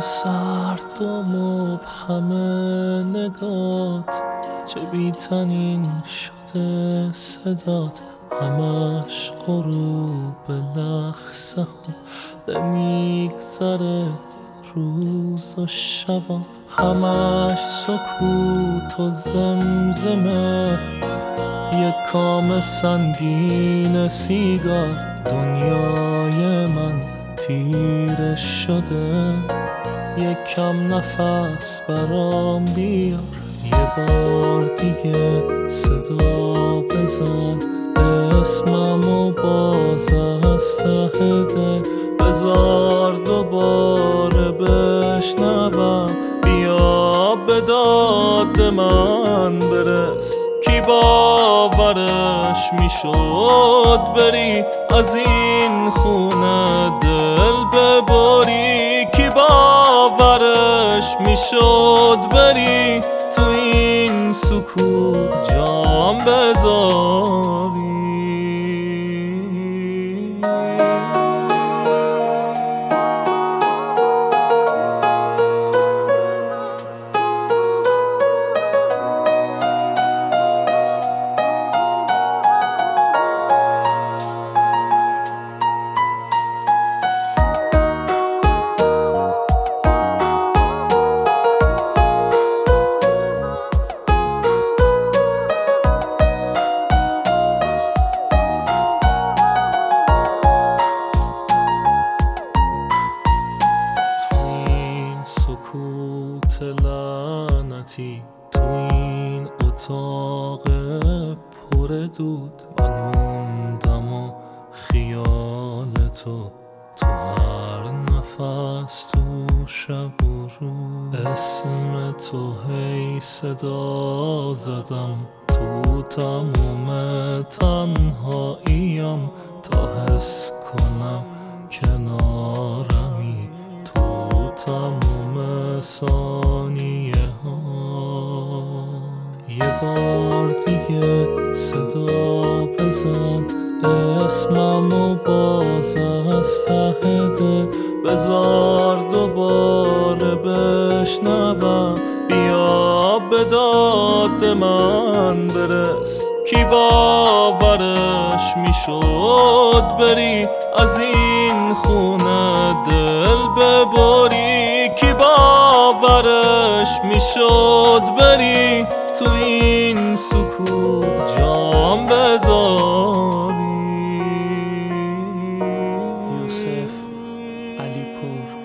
سرد و مبهم نگات، چه بی‌طنین شده صدات، همش غروب لحظه ها نمیگذره روز و شبا، همش سکوت و زمزمه، یک کام سنگین سیگار، دنیای من تیره شده، یک کم نفس برام بیار، یه بار دیگه صدا بزن اسممو باز از ته دل، بذار دوباره بشنوم، بیا به داد من برس. کی باورش میشد بری از این خونه دل ببری، کی باورش میشد بری تو این سکوت جام بذاری. سکوت لعنتی تو این اتاق پر دود، من موندم و خیال تو هر نفس تو شب و روز، اسم تو هی صدا زدم تو تموم تنهاییم، تا حس کنم کنارمی تموم ثانیه ها، یه بار دیگه صدا بزن اسممو باز از ته دل، بذار دوباره بشنوم، بیا به داد من برس. کی باورش میشد بری از این خونه دل ببری، کی باورش میشد بری تو این سکوت جام بذاری. یوسف علی پور